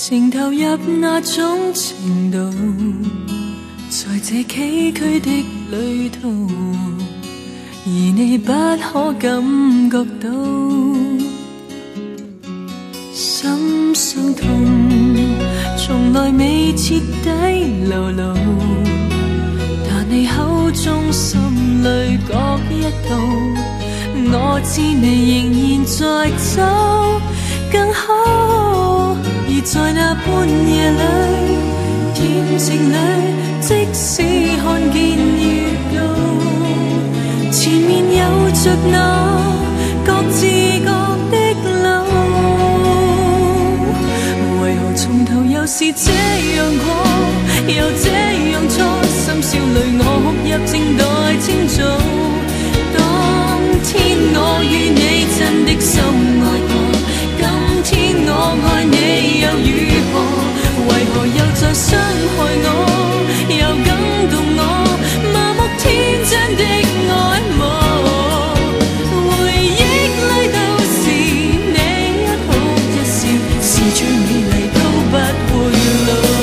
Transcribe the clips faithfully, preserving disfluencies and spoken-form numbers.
情投入那種程度，在這崎嶇的旅途，而你不可感覺到心傷痛，從來未徹底流露，但你口中心裏各一道，我知你仍然在走更好。而在那半夜裏恬靜裏，即使看見預告，前面有着那各自各的路，為何從頭又是這樣過，又這樣錯，深宵裏我哭泣正待清早。當天我與你真的心愛過，今天我愛你又如何？為何又再傷害我，又感動我，麻木天真的愛慕。回憶裏都是你一哭一笑，是最美麗都不會老。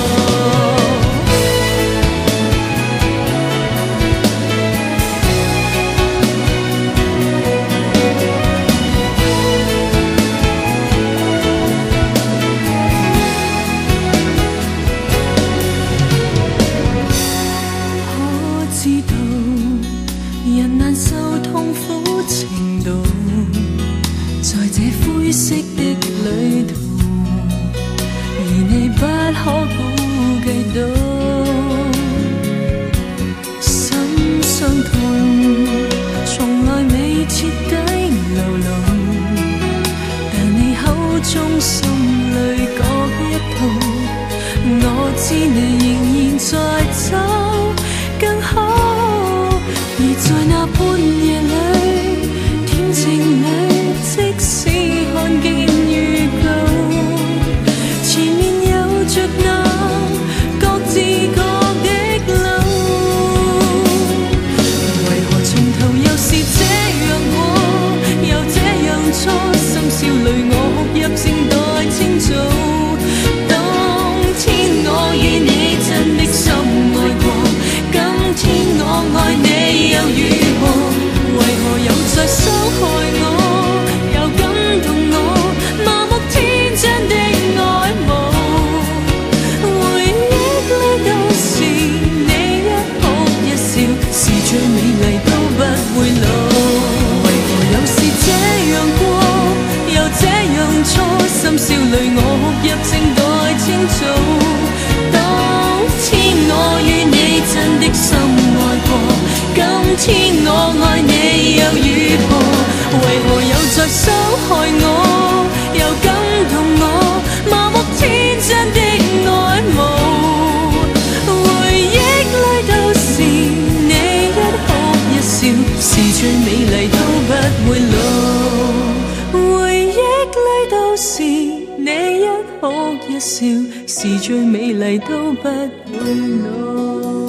可估計到心傷痛，從來未徹底流露，但你口中心裏各一套，我知你仍然在走更好。而在那半夜裏恬靜裏，即使看見預告，前面着那各自各的路，為何從頭又是這樣過，又這樣錯，深宵裏我哭泣正待清早。當天我與你真的心愛過，今天我愛你又如何？為何又再傷害我，又感動我，麻木天真的愛慕。是最美麗都不會老，為何又是這樣過，又這樣錯，深宵裏我哭泣正待清早。當天我與你真的心愛過，今天我愛你又如何？為何又再傷害我，又感動我，麻木天真的愛慕。是最美麗都不會老，回憶裏都是你一哭一笑，是最美麗都不會老。